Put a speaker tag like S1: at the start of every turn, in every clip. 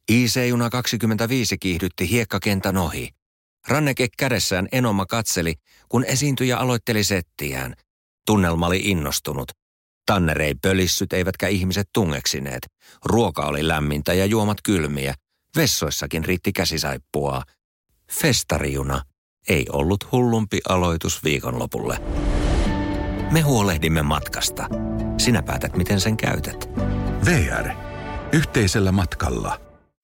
S1: IC-juna 25 kiihdytti hiekkakentän ohi. Ranneke kädessään Enoma katseli, kun esiintyjä aloitteli settiään. Tunnelma oli innostunut. Tanner ei pölissyt eivätkä ihmiset tungeksineet. Ruoka oli lämmintä ja juomat kylmiä. Vessoissakin riitti käsisaippuaa. Festarijuna ei ollut hullumpi aloitus viikonlopulle. Me huolehdimme matkasta. Sinä päätät, miten sen käytät.
S2: VR. Yhteisellä matkalla.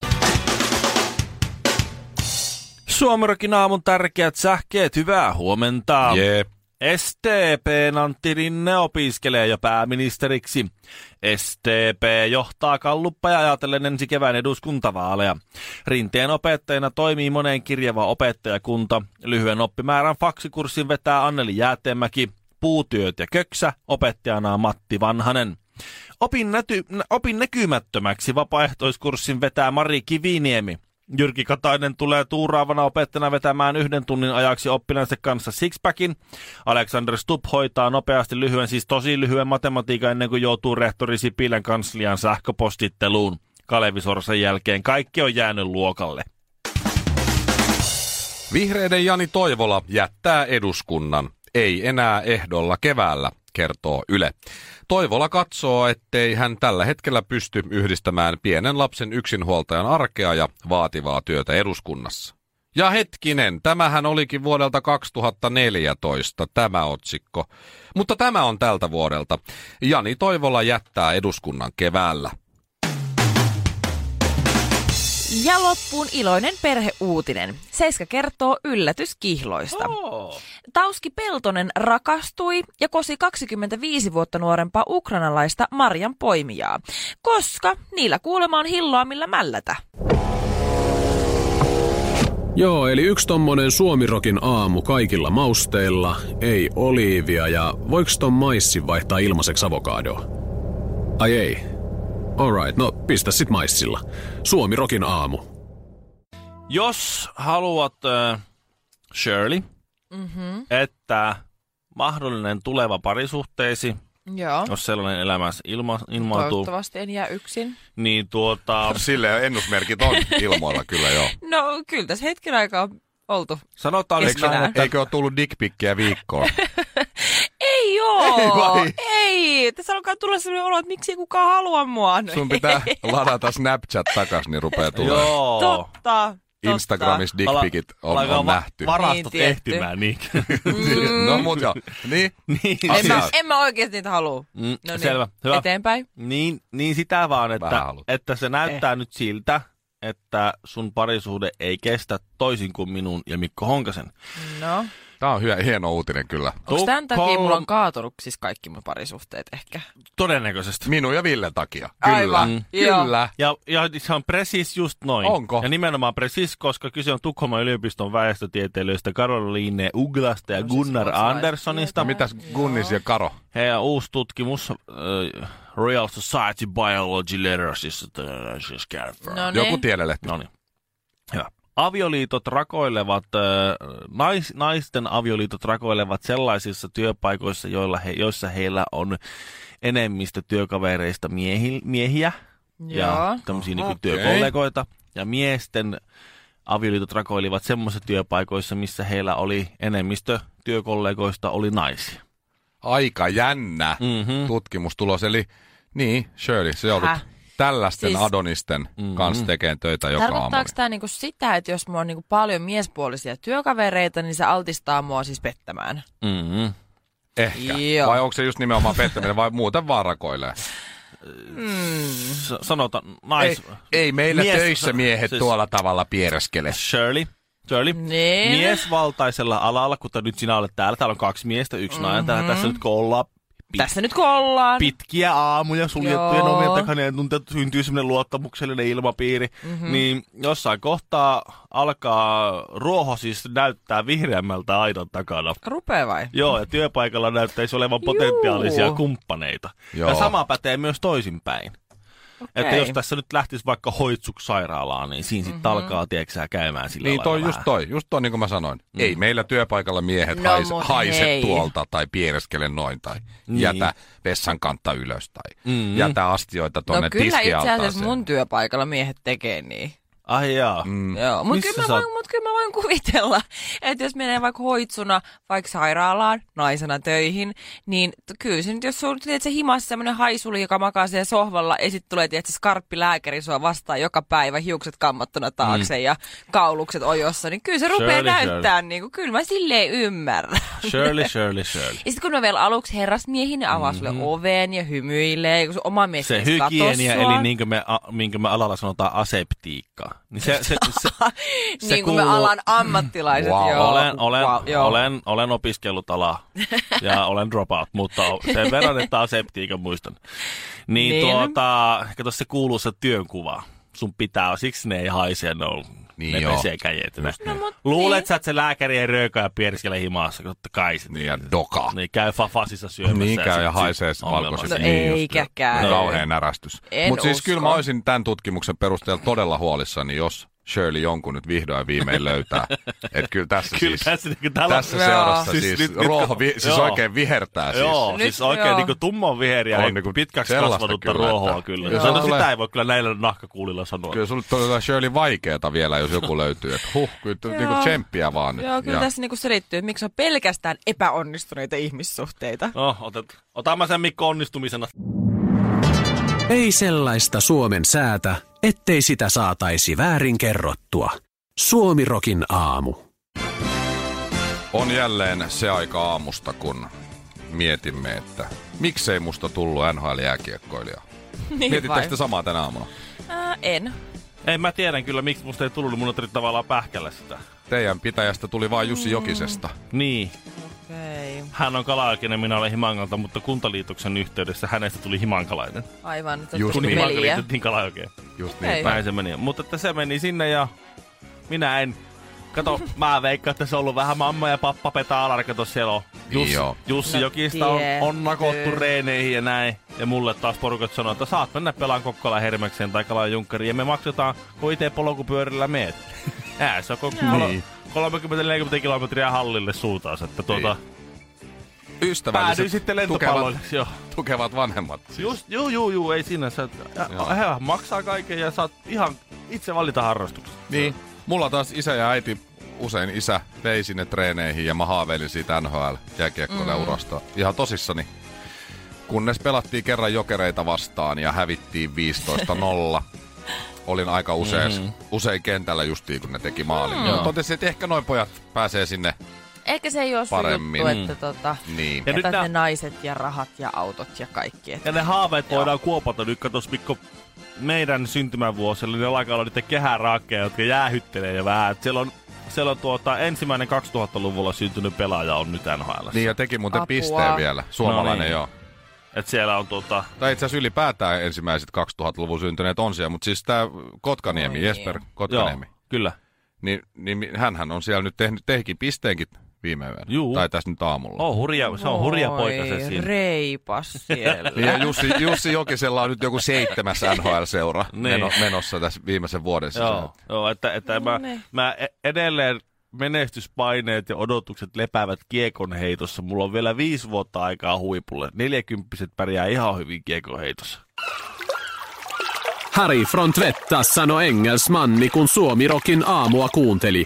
S3: Suomirokin aamun tärkeät sähkeet, hyvää huomenta.
S4: Jep.
S3: STP:n Antti Rinne opiskelee jo pääministeriksi. STP johtaa galluppeja ajatellen ensi kevään eduskuntavaaleja. Rinteen opettajana toimii moneen kirjava opettajakunta. Lyhyen oppimäärän faksikurssin vetää Anneli Jäätemäki. Puutyöt ja köksä, opettajana Matti Vanhanen. Opin näkymättömäksi vapaaehtoiskurssin vetää Mari Kiviniemi. Jyrki Katainen tulee tuuraavana opettajana vetämään 1 tunnin ajaksi oppinansa kanssa sixpackin. Alexander Stubb hoitaa nopeasti tosi lyhyen matematiikan ennen kuin joutuu rehtori Sipilän kanslian sähköpostitteluun. Kalevi Sorsan jälkeen kaikki on jäänyt luokalle.
S4: Vihreiden Jani Toivola jättää eduskunnan. Ei enää ehdolla keväällä, kertoo Yle. Toivola katsoo, ettei hän tällä hetkellä pysty yhdistämään pienen lapsen yksinhuoltajan arkea ja vaativaa työtä eduskunnassa. Ja hetkinen, tämähän olikin vuodelta 2014 tämä otsikko. Mutta tämä on tältä vuodelta. Jani Toivola jättää eduskunnan keväällä.
S5: Ja loppuun iloinen perheuutinen. Seiska kertoo yllätyskihloista. Tauski Peltonen rakastui ja kosi 25 vuotta nuorempaa ukrainalaista marjan poimijaa, koska niillä kuulemma on hilloa millä mällätä.
S6: Joo, eli yksi tommonen Suomirokin aamu kaikilla mausteilla, ei oliivia ja voiks ton maissin vaihtaa ilmaiseksi avokadoa? Ai ei. Alright, no pistä sit maissilla. Suomirokin aamu.
S3: Jos haluat, Shirley, että mahdollinen tuleva parisuhteesi,
S5: Joo.
S3: jos sellainen elämässä ilmaantuu.
S5: Toivottavasti en jää yksin.
S3: Niin
S4: Sille ennusmerkit on ilmoilla kyllä joo.
S5: No kyllä tässä hetken aikaa on oltu.
S3: Sanotaan
S5: keskenään.
S4: Eikö ole tullut dickpikkiä viikkoon?
S5: Ei oo! Ei! Tässä alkaa tulla sellainen olo, että miksi ei kukaan halua mua. No,
S4: Sun pitää ladata Snapchat takas, niin rupeaa tulemaan.
S3: Joo.
S5: Totta.
S4: Instagramissa dickpikit on nähty.
S3: Varastot
S5: Niin,
S3: ehtimään, niin.
S4: No mut joo. Niin.
S5: En mä oikeesti niitä halua. No niin.
S3: Selvä. Hyvä.
S5: Eteenpäin.
S3: Niin sitä vaan, että se näyttää nyt siltä, että sun parisuhde ei kestä toisin kuin minun ja Mikko Honkasen.
S5: No.
S4: Tää on hieno uutinen kyllä.
S5: Onko tämän takia mulla on kaatunut siis kaikki mun parisuhteet ehkä?
S3: Todennäköisesti.
S4: Minun ja Villen takia. Kyllä.
S5: Aivan.
S4: Kyllä.
S3: Ja se on precis just noin.
S4: Onko?
S3: Ja nimenomaan precis, koska kyse on Tukholman yliopiston väestötieteilijöistä Caroline Uglasta ja Gunnar Anderssonista.
S4: Mitäs Gunnis ja Karo?
S3: Heidän uusi tutkimus, Real Society Biology Literacy.
S4: Joku tiedelehti.
S3: No niin. Hyvä. Avioliitot rakoilevat, naisten avioliitot rakoilevat sellaisissa työpaikoissa, joissa heillä on enemmistö työkavereista miehiä ja tämmöisiä niin kuin työkollegoita. Ja miesten avioliitot rakoilivat semmoisissa työpaikoissa, missä heillä oli enemmistö työkollegoista oli naisia.
S4: Aika jännä tutkimustulos. Eli niin, Shirley, se joudut tällaisten siis, adonisten kanssa tekemään töitä joka aamu.
S5: Tarkoittaako tämä niinku sitä, että jos mulla on niinku paljon miespuolisia työkavereita, niin se altistaa mua siis pettämään?
S4: Ehkä.
S5: Joo.
S4: Vai onko se just nimenomaan pettäminen vai muuten vaan rakoilee?
S3: Sanotaan,
S4: ei meillä töissä miehet siis, tuolla tavalla piereskele.
S3: Shirley,
S5: niin.
S3: Miesvaltaisella alalla, kuten nyt sinä olet täällä on 2 miestä, 1 nainen, tässä nyt kun ollaan.
S5: Tässä nyt kun ollaan.
S3: Pitkiä aamuja suljettujen ovien takana ja syntyy semmoinen luottamuksellinen ilmapiiri. Niin jossain kohtaa alkaa ruoho siis näyttää vihreämmältä aidan takana.
S5: Rupee vai?
S3: Joo, ja työpaikalla näyttäisi olevan potentiaalisia kumppaneita.
S4: Joo.
S3: Ja sama pätee myös toisinpäin. Että jos tässä nyt lähtisi vaikka hoitsuksi sairaalaan, niin siinä sitten alkaa, tieksää, käymään sillä
S4: niin
S3: lailla
S4: just toi, niin kuin mä sanoin. Ei meillä työpaikalla miehet haise tuolta tai piereskele noin tai jätä vessan kantta ylös tai jätä astioita tonne tiskialtaaseen.
S5: No kyllä itse asiassa mun työpaikalla miehet tekee niin.
S3: Ai jaa.
S5: Joo, mutta kyllä mä voin kuvitella, että jos menee vaikka hoitsuna vaikka sairaalaan naisena töihin, niin kyllä se nyt, jos sulla on se himassa semmoinen haisuli, joka makaa siellä sohvalla ja sitten tulee tietysti skarppilääkäri sua vastaan joka päivä, hiukset kammattuna taakse ja kaulukset ojossa, niin kyllä se rupeaa näyttää niin kuin, kyllä mä silleen ymmärrän.
S3: Shirley. Ja
S5: sitten kun mä vielä aluksi herrasmiehin, ne avaa sulle oven ja hymyilee, kun sun oma mies
S3: se hygienia, eli minkä me alalla sanotaan aseptiikka. Niin se
S5: niin kuin me alan ammattilaiset,
S3: Olen opiskellut alaa ja olen dropout, mutta sen verran, että aseptiikan muistan. Niin. Kato se kuuluisa työnkuva. Sun pitää, siksi ne ei haise, ne pesee käjet. Luulet sä, että se lääkäri ei röökää ja piereskele himaassa, totta kai.
S4: Niin ja doka.
S3: Niin käy fasissa syömässä.
S4: Niin käy ja haisee valkoisesti.
S5: No eikä käy.
S4: Kauhea närästys. Mutta siis kyllä mä olisin tämän tutkimuksen perusteella todella huolissani, jos Shirley jonkun nyt vihdoin viimein löytää. Että kyllä tässä tässä seurassa siis oikein vihertää. Siis.
S3: Joo, siis oikein niinku tumman viheriä ja niinku pitkäksi kasvanutta ruohoa kyllä. Sitä ei voi kyllä näillä nahkakuulilla sanoa.
S4: Kyllä sulle todella Shirley vaikeeta vielä, jos joku löytyy. Että kyllä niinku tsemppiä vaan nyt.
S5: Joo, kyllä tässä niinku selittyy, että miksi on pelkästään epäonnistuneita ihmissuhteita.
S3: No, otan mä sen Mikko onnistumisena.
S6: Ei sellaista Suomen säätä, ettei sitä saataisi väärin kerrottua. Suomirokin aamu.
S4: On jälleen se aika aamusta, kun mietimme, että miksei musta tullut NHL-jääkiekkoilija.
S5: Niin
S4: mietittekö te samaa tänä aamuna?
S5: En.
S3: Ei, mä tiedän kyllä, miksi musta ei tullut, niin mun on tavallaan pähkällä sitä.
S4: Teidän pitäjästä tuli vain Jussi Jokisesta.
S3: Niin.
S5: Okay.
S3: Hän on Kalajokinen, minä olen Himangalta, mutta Kuntaliitoksen yhteydessä hänestä tuli himankalainen.
S5: Aivan, että
S3: just kun Himanka liitettiin Kalajokeen.
S4: Just niin.
S3: Näin se meni. Mutta että se meni sinne ja minä en. Kato, mä veikkaan, että se on ollut vähän mamma ja pappa petaa alarka, kato siellä on. Jussi Jokista on nakottu reeneihin ja näin. Ja mulle taas porukat sanoo, että saat mennä pelaan Kokkolan Hermekseen tai Kalajan Junkkariin ja me maksetaan, kun itse polkupyörillä meet. Se on 30-40 kilometriä hallille suuntaus, että
S4: ystävälliset
S3: sitten lentopalloiksi,
S4: tukevat vanhemmat. Siis.
S3: Juu, ei siinä. He maksaa kaiken ja saat ihan itse valita harrastukset.
S4: Niin. Mulla taas isä ja äiti, usein isä vei sinne treeneihin ja mä haaveilin siitä NHL-jääkiekkoiluurasta ihan tosissani. Kunnes pelattiin kerran Jokereita vastaan ja hävittiin 15-0. Olin aika usein kentällä justiin, kun ne teki maalin. Totesin, että ehkä noin pojat pääsee sinne
S5: ehkä se ei ole
S4: paremmin.
S5: Juttu, että
S4: niin.
S5: ja nyt ne naiset ja rahat ja autot ja kaikki.
S3: Ja ne haaveet voidaan kuopata nyt, katos Mikko, meidän syntymävuosilla, niin alkaa olla niitä kehäraakkeja, jotka jäähyttelee ja vähän. Siellä on ensimmäinen 2000-luvulla syntynyt pelaaja on nyt NHL.
S4: Niin ja teki muuten pisteen vielä. Suomalainen
S3: no niin.
S4: joo.
S3: Et siellä on
S4: Tai itse asiassa ylipäätään ensimmäiset 2000-luvun syntyneet on siellä, mutta siis tää Kotkaniemi, Jesper Kotkaniemi.
S3: Joo, kyllä.
S4: Niin hänhän on siellä nyt tehikin pisteenkin viime yönä.
S3: Juu.
S4: Tai tässä nyt aamulla.
S3: Se on hurja poika se siinä.
S5: Reipas siellä.
S4: Ja Jussi Jokisella on nyt joku 7. NHL-seura menossa tässä viimeisen vuoden sisällä.
S3: Joo, että mä edelleen menestyspaineet ja odotukset lepäävät kiekonheitossa. Mulla on vielä 5 vuotta aikaa huipulle. 40-vuotiaat pärjää ihan hyvin kiekonheitossa.
S6: Harry från Tvetta sanoi engelsmanni, kun Suomirokin aamua kuunteli.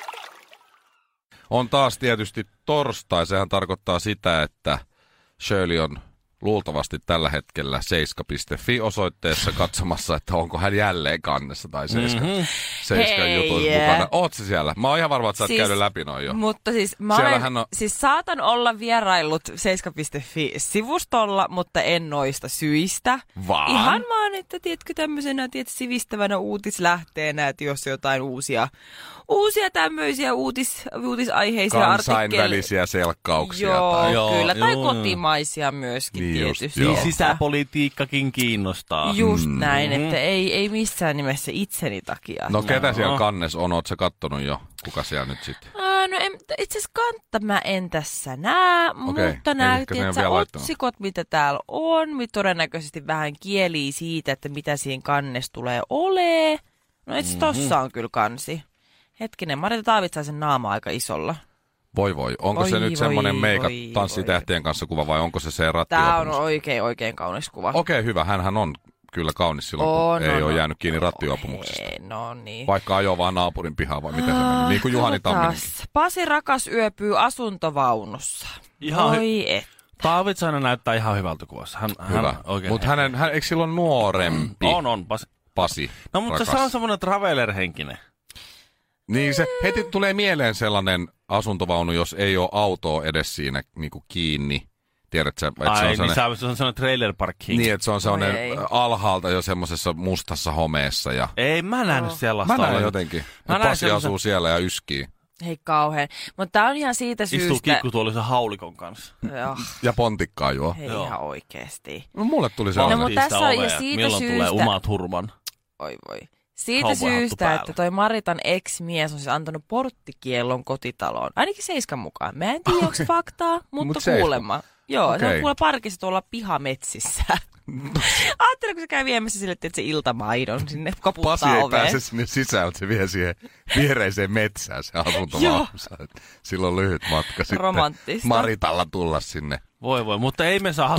S4: On taas tietysti torstai. Sehän tarkoittaa sitä, että Shirley on luultavasti tällä hetkellä seiska.fi osoitteessa katsomassa, että onko hän jälleen kannessa tai Seiskan jutuissa mukana. Oot se siellä? Mä oon ihan varma, että sä oot käynyt läpi noin jo.
S5: Mutta siis siis saatan olla vieraillut seiska.fi-sivustolla, mutta en noista syistä.
S4: Vaan?
S5: Ihan vaan, että tiedätkö tämmöisenä sivistävänä uutislähteenä, että jos jotain uusia tämmöisiä uutisaiheisia
S4: kansainvälisiä selkkauksia.
S5: Tai kotimaisia myöskin niin tietysti.
S3: Niin sisäpolitiikkakin kiinnostaa.
S5: Just näin, että ei missään nimessä itseni takia.
S4: No ketä siellä kannes on? Ootko sä kattonut jo? Kuka siellä nyt sitten?
S5: No itse asiassa kantta mä en tässä näe, mutta näytin, että otsikot, mitä täällä on, todennäköisesti vähän kielii siitä, että mitä siinä kannessa tulee olee. No itse tossa on kyllä kansi. Hetkinen, Marita Taavitsaisen naama aika isolla.
S4: Voi. Onko se nyt semmoinen meikä tanssitähtien kanssa kuva vai onko se rattijuopumus?
S5: Tää on oikein kaunis kuva.
S4: Okei, hyvä. Hänhän on kyllä kaunis silloin, kun ei ole jäänyt kiinni rattijuopumuksesta.
S5: No niin.
S4: Vaikka ajoo vaan naapurin pihaa vai miten se meni? Niin kuin Juhani Tamminenkin.
S5: Pasi Rakas yöpyy asuntovaunussa.
S3: Taavitsainen näyttää ihan hyvältä kuvassa.
S4: Hyvä. Mutta eikö silloin nuorempi?
S3: On.
S4: Pasi.
S3: No mutta
S4: Rakas.
S3: se on semmoinen traveler-henkinen.
S4: Niin se heti tulee mieleen sellainen asuntovaunu, jos ei ole autoa edes siinä niinku kiinni. Tiedätkö, että se on
S3: se on sellainen trailer park king.
S4: Niin, että se on sellainen alhaalta jo semmoisessa mustassa homeessa. Ja...
S3: Ei, mä nähnyt sellaista.
S4: Mä näen jotenkin. Pasi asuu siellä ja yskii.
S5: Hei kauhean. Mutta tää on ihan siitä syystä...
S3: Istuu kikkutuolisen haulikon kanssa.
S4: Ja pontikkaa juo.
S5: Hei ihan oikeesti.
S4: No mulle tuli sellainen.
S5: No mutta tässä on ja siitä
S3: milloin
S5: syystä...
S3: tulee Umat Hurman?
S5: Oi. Siitä syystä, että toi Maritan ex-mies on siis antanut porttikiellon kotitaloon. Ainakin Seiskan mukaan. Mä en tiedä, onko faktaa, mutta kuulemma. Joo, se on kuule parkissa tuolla pihametsissä. Ajattelin, kun se käy viemässä sille, että se iltamaidon sinne koputtaa
S4: Pasi ei
S5: oveen.
S4: pääse sinne sisään, mutta se vie siihen viereiseen metsään se asuntovaunussa. Sillä on lyhyt matka sitten
S5: romanttista.
S4: Maritalla tulla sinne.
S3: Voi, mutta ei me saada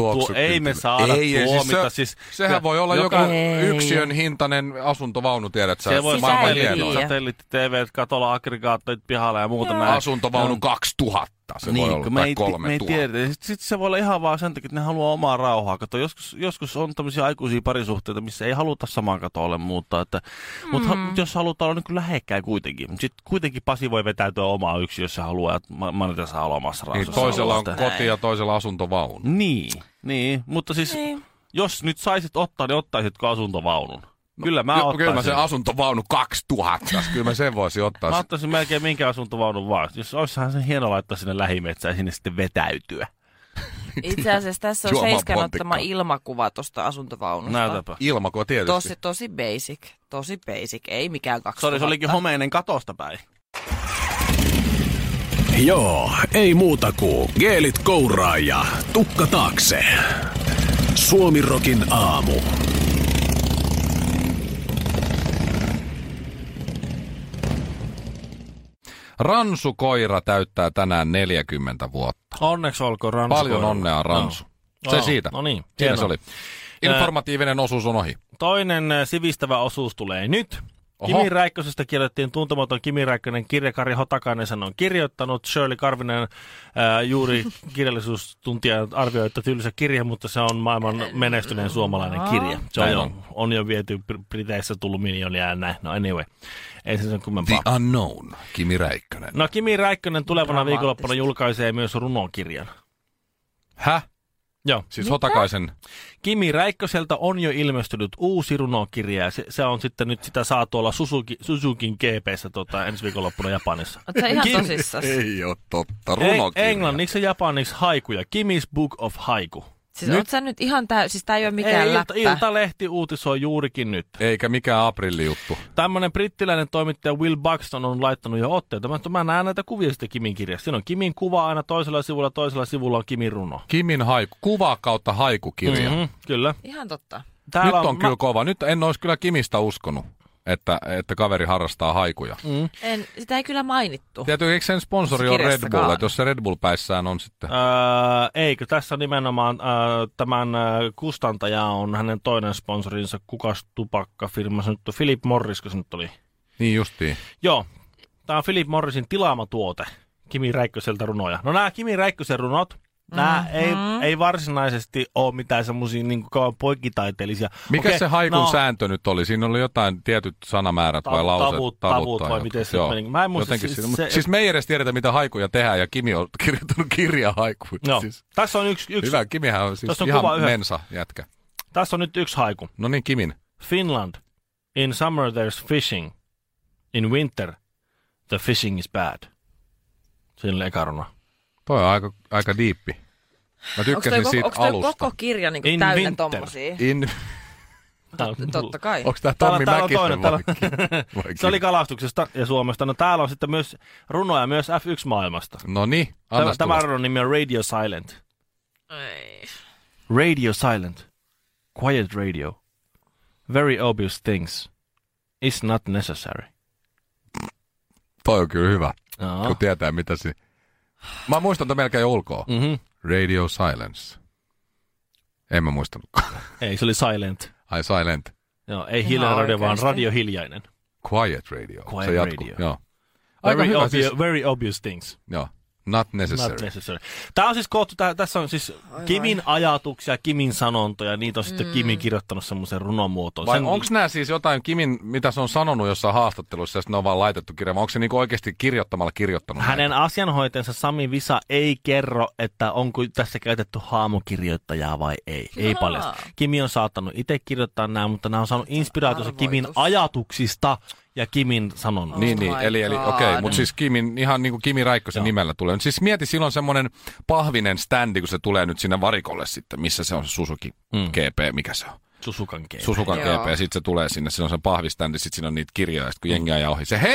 S3: tuomita.
S4: Sehän voi olla joku yksiön hintainen asuntovaunu, tiedät sä.
S3: Se voi
S4: maailman
S3: hienoa. Satelliitti-TV, katolla aggregaattorit pihalla ja muuta.
S4: Asuntovaunu 2000. Se voi olla, tai 3000.
S3: Me ei tiedä. Sitten se voi olla ihan vaan sen takia, että ne haluaa omaa rauhaa. Kato, joskus on tämmöisiä aikuisia parisuhteita, missä ei haluta samaan katolle muuttaa. Mutta jos halutaan olla niin lähekkäin kuitenkin. Sitten kuitenkin Pasi voi vetäytyä omaa yksi, jos se haluaa, että Marita saa olla omassa rauhassa.
S4: Niin, toisella on koti ja toisella asuntovaunu.
S3: Niin. Mutta siis, jos nyt saisit ottaa, niin ottaisitko asuntovaunun? Kyllä mä ottaisin.
S4: Kyllä mä sen asuntovaunu 2000. Kyllä mä sen voisin ottaa.
S3: Mä ottaisin melkein minkä asuntovaunun vaan. Jos olisihan se hieno laittaa sinne lähimetsään ja sinne sitten vetäytyä.
S5: Itse asiassa tässä on Seiskan ottama ilmakuva tuosta asuntovaunusta.
S3: Näytäpä.
S4: Ilmakuva tietysti.
S5: Tosi basic. Tosi basic. Ei mikään 2000.
S3: Sori, se olikin homeinen katosta päin.
S6: Joo, ei muuta kuin geelit kouraa ja tukka taakse. Suomirokin aamu.
S4: Ransukoira täyttää tänään 40 vuotta.
S3: Onneksi olkoon Ransukoira.
S4: Paljon onnea, Ransu. No. Se siitä.
S3: No niin.
S4: Siinä se oli. Informatiivinen osuus on ohi.
S3: Toinen sivistävä osuus tulee nyt.
S4: Oho.
S3: Kimi Räikkösestä kirjoittiin tuntematon Kimi Räikkönen. Kirja Kari Hotakainen sen on kirjoittanut. Shirley Karvinen juuri kirjallisuustuntija arvioi, että tylsä kirja, mutta se on maailman menestyneen suomalainen kirja. Se on jo viety Briteissä tullut miljoonia ja näin. No anyway, ei se sen kummempaa.
S4: The Unknown, Kimi Räikkönen.
S3: No Kimi Räikkönen tulevana viikonloppuna julkaisee myös runokirjan.
S4: Häh?
S3: Joo.
S4: Siis Hotakaisen.
S3: Kimi Räikköseltä on jo ilmestynyt uusi runokirja. Se on sitten nyt sitä saa tuolla Suzukin GP:ssä ensi viikonloppuna Japanissa.
S5: Oot sä ihan tosissas?
S4: Ei ole totta. Runokirja.
S3: Englanniksi ja japaniksi haikuja. Kimi's Book of Haiku.
S5: Siis oot sä nyt ihan siis tää ei ole mikään läppä.
S3: Iltalehti uutisoi juurikin nyt.
S4: Eikä mikään aprillijuttu.
S3: Tämmönen brittiläinen toimittaja Will Buxton on laittanut jo otteita. Mä näen näitä kuvia sitten Kimin kirjasta. Siinä on Kimin kuva aina toisella sivulla on Kimin runo. Kimin
S4: haiku. Kuva kautta haikukirja.
S3: Kyllä.
S5: Ihan totta.
S4: Täällä nyt on kyllä kova. Nyt en olisi kyllä Kimistä uskonut, että kaveri harrastaa haikuja.
S5: Sitä ei kyllä mainittu.
S4: Tiedätkö, eikö sen sponsori on Red Bull, että jos se Red Bull päissään on sitten?
S3: Eikö, tässä nimenomaan tämän kustantaja on hänen toinen sponsorinsa, kukas tupakkafirma, se nyt on Philip Morris, kun se nyt oli.
S4: Niin justiin.
S3: Joo, tämä on Philip Morrisin tilaama tuote, Kimi Räikköseltä runoja. No nämä Kimi Räikkösen runot, nämä ei varsinaisesti ole mitään semmoisia niin poikkitaiteellisia.
S4: Mikä se haikun sääntö nyt oli? Siinä oli jotain tietyt sanamäärät vai lauseet?
S3: Tavut vai miten se meni? Mä en muista.
S4: Siis me ei edes tiedetä, mitä haikuja tehdään, ja Kimi on kirjoittanut kirjaa haikuja.
S3: No,
S4: siis.
S3: Tässä on yksi.
S4: Hyvä, Kimihän on siis ihan mensa jätkä.
S3: Tässä on nyt yksi haiku.
S4: No niin, Kimin.
S3: Finland. In summer there's fishing. In winter the fishing is bad. Siinä oli eka runa.
S4: Toi on aika diippi. Mä tykkäsin siitä alusta.
S5: Onko koko kirja niin täynnä tommosia? Totta kai.
S4: Onko tämä Tommi
S3: Täällä on
S4: Mäkisen
S3: toinen. Se oli kalastuksesta ja Suomesta. No täällä on sitten myös runoja myös F1-maailmasta.
S4: No niin, annas
S3: Tämä
S4: tulla.
S3: runon nimi on Radio Silent.
S5: Ei.
S3: Radio Silent. Quiet radio. Very obvious things. Is not necessary.
S4: Toi on kyllä hyvä,
S3: Aa.
S4: kun tietää mitä se... Mä muistan tämän melkein ulkoa.
S3: Mm-hmm.
S4: Radio silence. En mä muistanutkaan.
S3: Ei, se oli silent.
S4: Ai silent.
S3: Joo, ei hiljainen radio, vaan
S5: oikeasti.
S3: radio hiljainen.
S4: Quiet radio.
S3: Quiet
S4: se jatkuu.
S3: radio.
S4: Joo. Aika
S3: Very,
S4: hyvä siis.
S3: very obvious things.
S4: Joo. Not necessary.
S3: Not necessary. Tämä on siis koottu, tässä on siis Kimin ajatuksia, Kimin sanontoja, niitä on sitten Kimin kirjoittanut semmoisen runomuotoon.
S4: Vai onko nämä siis jotain Kimin, mitä se on sanonut jossain haastattelussa, ja sitten ne on vaan laitettu kirjaan? Onko se niinku oikeasti kirjoittamalla kirjoittanut
S3: Hänen asianhoitajansa Sami Visa ei kerro, että onko tässä käytetty haamukirjoittajaa vai ei. Ei paljon. Kimi on saattanut itse kirjoittaa nämä, mutta nämä on saanut inspiraationsa Kimin ajatuksista ja Kimin sanonnoista.
S4: Niin, eli okei, mutta siis Kimin, ihan niin kuin Kimi Räikkösen nimellä tulee. Siis silloin semmoinen pahvinen standi, kun se tulee nyt sinne varikolle sitten, missä se on se Suzuki GP, mikä se on?
S3: Susukan GP.
S4: Suzukan GP, ja sitten se tulee sinne, siinä on se pahviständi, sitten siinä on niitä kirjoja, kun jengi ajaa ohi. Se,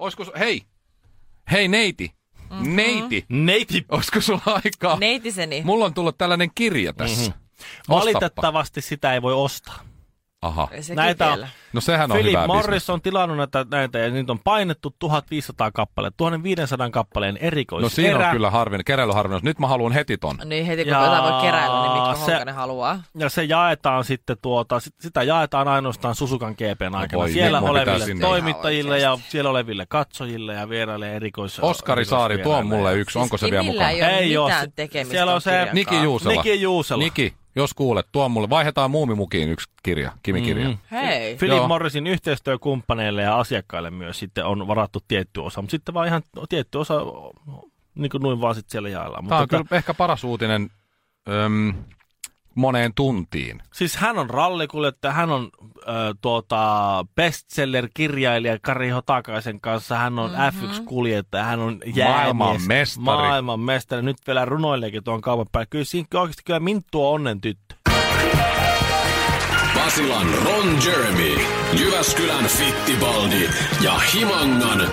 S4: hei neiti, neiti, olisiko sulla aikaa?
S5: Neitiseni.
S4: Mulla on tullut tällainen kirja tässä.
S3: Valitettavasti sitä ei voi ostaa.
S4: Aha.
S3: Näitä on,
S4: No sehän on
S3: Philip
S4: hyvä
S3: Morris
S4: bisnes.
S3: on tilannut näitä ja niitä on painettu 1500 kappaleet, 1500 kappaleen erikoiserä.
S4: No siinä on kyllä keräilyharvinaisuus. Nyt mä haluan heti ton.
S5: Niin heti kun jotain voi keräillä, niin Mikko Honkanen haluaa.
S3: Ja se jaetaan sitten sitä jaetaan ainoastaan Susukan GPn aikana.
S4: voi,
S3: Siellä
S4: mun pitää
S3: oleville
S4: sinne.
S3: toimittajille ja siellä oleville katsojille ja vieraille
S4: Oskari Saari, tuo on mulle yksi. Onko se vielä
S5: Kimillä
S4: mukaan?
S5: ei ole
S3: Ei
S5: mitään
S3: oo.
S5: tekemistä.
S3: Siellä on se
S4: Niki Juusela.
S3: Niki,
S4: jos kuulet, tuo mulle. Vaihdetaan Muumimukiin yksi kirja, Kimi-kirja.
S5: Hei.
S3: Philip
S4: Joo.
S3: Morrisin yhteistyökumppaneille ja asiakkaille myös sitten on varattu tietty osa, mutta sitten vaan ihan tietty osa, niin kuin noin vaan sitten siellä jaellaan.
S4: Tämä on
S3: Mutta
S4: kyllä ehkä paras uutinen moneen tuntiin.
S3: siis hän on rallikuljettaja, hän on bestseller-kirjailija Kari Hotakaisen kanssa, hän on F1-kuljettaja, hän on jäämies, maailmanmestari. Nyt vielä runoilleekin tuon kaupan päälle. Kyllä siinä oikeasti kyllä Minttu on onnen tyttö.
S6: Basilan Ron Jeremy, Jyväskylän Fittibaldi ja Himangan...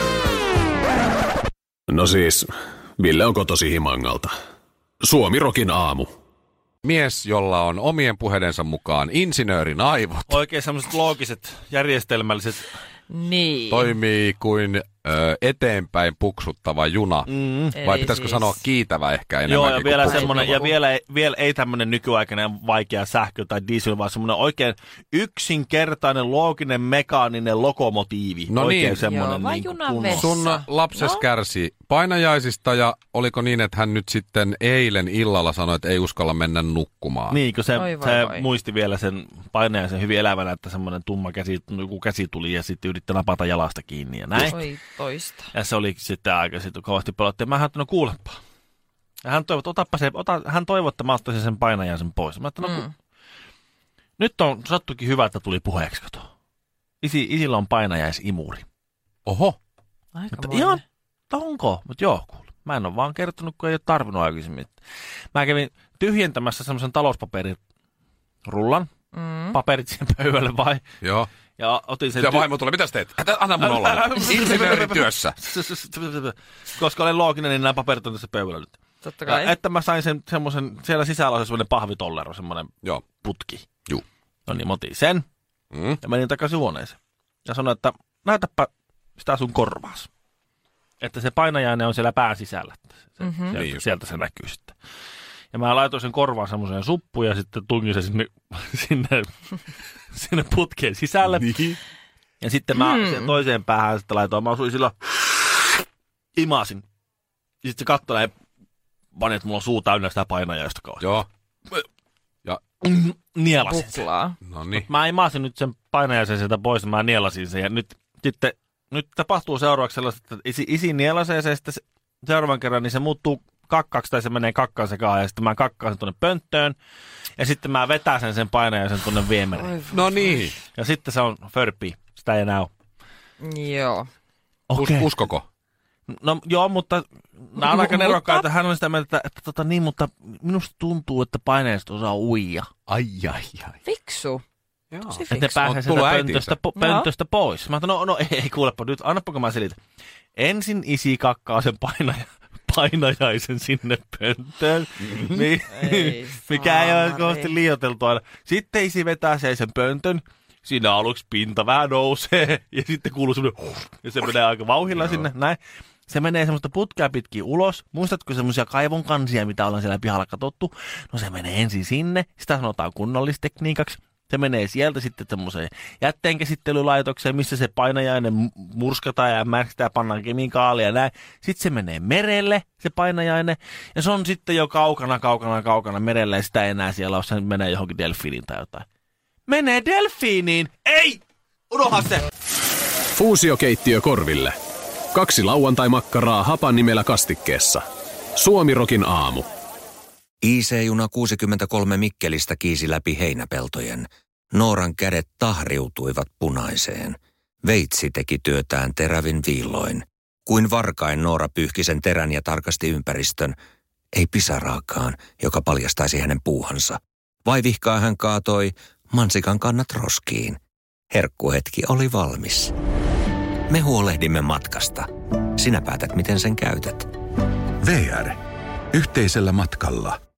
S6: No siis, Ville on kotosi Himangalta. Suomi-rokin aamu.
S4: Mies, jolla on omien puheidensa mukaan insinöörin aivot,
S3: Oikein semmoiset loogiset, järjestelmälliset.
S5: Niin.
S4: toimii kuin eteenpäin puksuttava juna. Vai
S5: Eli
S4: pitäisikö
S5: siis-
S4: sanoa kiitävä ehkä enemmänkin?
S3: Joo, ja
S4: kuin
S3: vielä
S4: puksuttava?
S3: semmoinen, ja vielä ei tämmöinen nykyaikainen vaikea sähkö tai diesel, vaan semmoinen oikein yksinkertainen, looginen, mekaaninen lokomotiivi.
S4: No
S3: oikein
S4: niin.
S3: semmoinen
S5: Joo, vai
S3: niin
S5: junan
S3: kunnon.
S5: vessa.
S4: Sun lapses kärsi painajaisista ja oliko niin, että hän nyt sitten eilen illalla sanoi, että ei uskalla mennä nukkumaan?
S3: Niin, kun se
S5: Oi, voi.
S3: muisti vielä sen painajaisen hyvin elävänä, että semmoinen tumma joku käsi tuli ja sitten yritti napata jalasta kiinni ja näin.
S5: Oi toista.
S3: Ja se oli sitten aika sitten kovasti pelotti. Ja mä hän no kuulepa. Ja hän toivoi, että mä ottaisin sen painajaisen pois. Mä ajattelin, nyt on sattukin hyvä, että tuli puheeksi, kato. Isillä on painajaisimuri.
S4: Oho.
S5: Aika
S3: Mutta ihan, onko? Mutta joo, kuule. Mä en ole vaan kertonut, kun ei ole tarvinnut aikaisemmin. Mä kävin tyhjentämässä semmoisen talouspaperirullan. Paperit siihen pöydälle vai?
S4: Joo.
S3: Ja otin sen...
S4: Ja vaimo tulee, mitä sä teet? Anna mun olla. Insinöörityössä.
S3: Koska olen looginen, niin nämä paperit on tässä pöydällä nyt.
S5: Totta kai.
S3: Ja, että mä sain sen semmoisen, siellä sisällä oli semmoinen pahvitollero, semmoinen
S4: Joo.
S3: putki.
S4: Juu.
S3: No niin, mä otin sen. Ja menin takaisin huoneeseen. Ja sanoin, että näytäpä sitä sun korvaas. Että se painajainen on siellä pään sisällä. Sieltä se näkyy sitten. Ja mä laitoin sen korvaan semmoiseen suppuun ja sitten tungin se sinne putkeen sisälle.
S4: Niin.
S3: Ja sitten mä sen toiseen päähän sitten laitoin. Mä osuin sillä imasin. Ja sitten se katsoi näin, pani, että mulla on suu täynnä sitä painajaista kauheasti.
S4: Joo.
S3: Nielasin sen.
S5: Puklaa.
S4: No niin.
S3: Mä imasin nyt sen painajaisen sieltä pois, mä nielasin sen. Ja nyt tapahtuu seuraavaksi sellaista, että isi nielasee se, ja sitten seuraavan kerran niin se muuttuu kakkaksi tai se menee kakkaan sekaan ja sitten mä kakkaan sen tuonne pönttöön ja sitten mä vetäsen sen painajaisen tuonne viemäriin.
S4: No niin.
S3: Ja sitten se on förppi. Sitä ei enää ole.
S5: Joo.
S3: Okei.
S4: Uskoko?
S3: No joo, mutta nämä on aika nerokkaita. Hän on sitä mieltä, että niin, mutta minusta tuntuu, että painajasta osaa uija.
S4: Ai.
S5: Fiksu. Tosi
S3: Että ne
S5: fiksu.
S3: pääsee
S4: On tullut
S3: sieltä pöntöstä pois. Mä sanoin, no ei kuulepa nyt, annapako mä selitän. Ensin isi kakkaa sen painajaisen sinne pönttöön, mikä ei ole kovasti liioiteltu aina. Sitten isi vetää sen pöntön, siinä aluksi pinta vähän nousee ja sitten kuuluu semmoinen ja se menee aika vauhdilla sinne, näin. Se menee semmoista putkea pitkin ulos. Muistatko semmoisia kaivon kansia, mitä ollaan siellä pihalla katsottu? No se menee ensin sinne, sitä sanotaan kunnallistekniikaksi. Se menee sieltä sitten semmoiseen jätteenkäsittelylaitokseen, missä se painajainen murskataan ja märkitään ja pannaan kemikaalia ja näin. Sitten se menee merelle, se painajainen, ja se on sitten jo kaukana merelle ja sitä ei enää siellä ole, se menee johonkin delfiiniin tai jotain. Menee delfiiniin! Ei! Unoha se!
S6: Fuusiokeittiö korville. 2 lauantai-makkaraa hapan nimellä kastikkeessa. Suomirokin aamu.
S1: IC-juna 63 Mikkelistä kiisi läpi heinäpeltojen. Nooran kädet tahriutuivat punaiseen. Veitsi teki työtään terävin viilloin. Kuin varkain Noora pyyhki sen terän ja tarkasti ympäristön. Ei pisaraakaan, joka paljastaisi hänen puuhansa. Vaivihkaa hän kaatoi mansikan kannat roskiin. Herkkuhetki oli valmis. Me huolehdimme matkasta. Sinä päätät, miten sen käytät.
S2: VR. Yhteisellä matkalla.